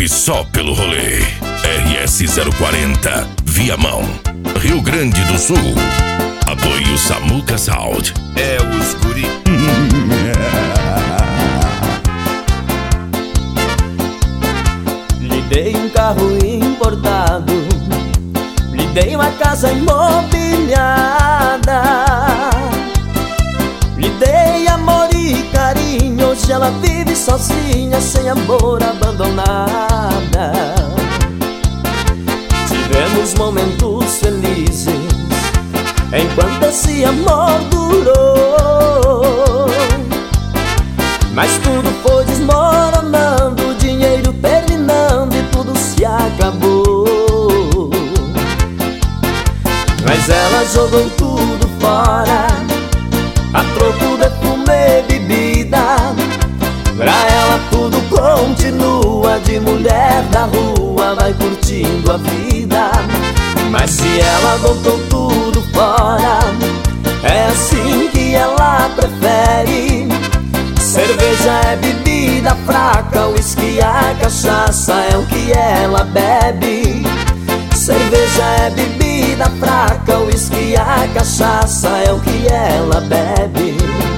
vive só pelo rolê. RS 040, Viamão, Rio Grande do Sul. Apoio Samuca Sound. É os guri. Lhe dei um carro importado, lhe dei uma casa imobiliada, lhe dei amor e carinho. Hoje ela vive sozinha, sem amor, abandonada. Tivemos momentos felizes enquanto esse amor durou, mas tudo foi desmoronando, o dinheiro terminando e tudo se acabou. Mas ela jogou tudo fora, a troco de fumê e bebida. Pra ela tudo continua, de mulher da rua vai curtindo a vida. Mas se ela botou tudo fora, é assim que ela prefere. Cerveja é bebida fraca, uísque, a cachaça é o que ela bebe. Cerveja é bebida fraca, uísque, a cachaça é o que ela bebe.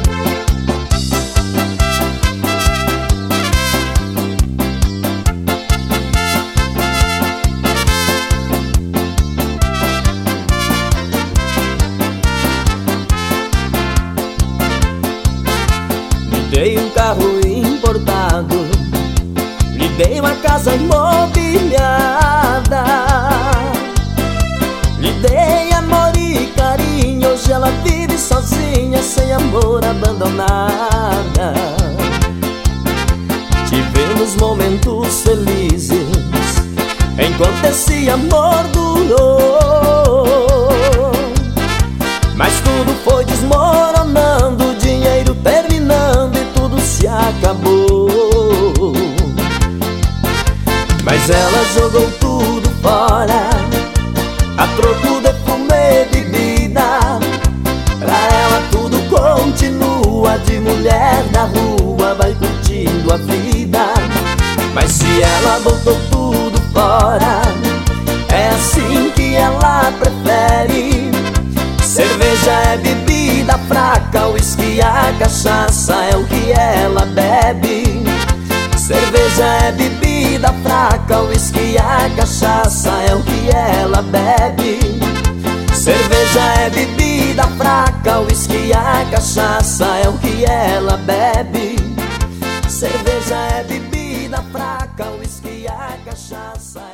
Lhe dei um carro importado, lhe dei uma casa imobiliada, lhe dei amor e carinho. Hoje ela vive sozinha, sem amor, abandonada. Tivemos momentos felizes enquanto esse amor durou, mas tudo foi desmoronando, o dinheiro terminando e tudo se acabou. Mas ela jogou tudo fora, a troco de fumê e bebida. Pra ela tudo continua, de mulher da rua vai curtindo a vida. Mas se ela botou tudo fora, é assim que ela prefere. Cerveja é bebida fraca, uísque, a cachaça é o que ela bebe. Cerveja é bebida fraca, uísque, a cachaça é o que ela bebe. Cerveja é bebida fraca, uísque, a cachaça é o que ela bebe. Cerveja é bebida fraca, uísque, a cachaça